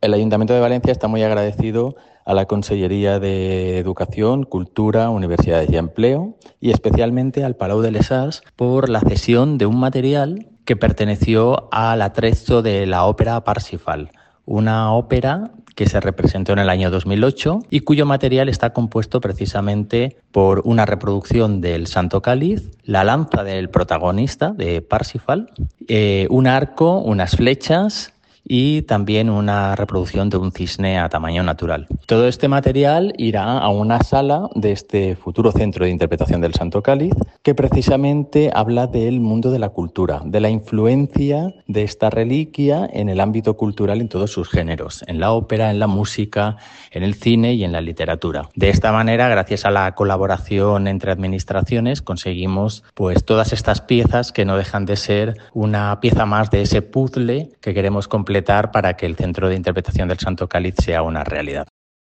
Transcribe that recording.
El Ayuntamiento de Valencia está muy agradecido a la Consellería de Educación, Cultura, Universidades y Empleo y especialmente al Palau de les Arts por la cesión de un material que perteneció al atrezo de la ópera Parsifal, una ópera que se representó en el año 2008 y cuyo material está compuesto precisamente por una reproducción del Santo Cáliz, la lanza del protagonista de Parsifal, un arco, unas flechas y también una reproducción de un cisne a tamaño natural. Todo este material irá a una sala de este futuro centro de interpretación del Santo Cáliz que precisamente habla del mundo de la cultura, de la influencia de esta reliquia en el ámbito cultural en todos sus géneros, en la ópera, en la música, en el cine y en la literatura. De esta manera, gracias a la colaboración entre administraciones, conseguimos pues todas estas piezas que no dejan de ser una pieza más de ese puzzle que queremos completar para que el Centro de Interpretación del Santo Cáliz sea una realidad.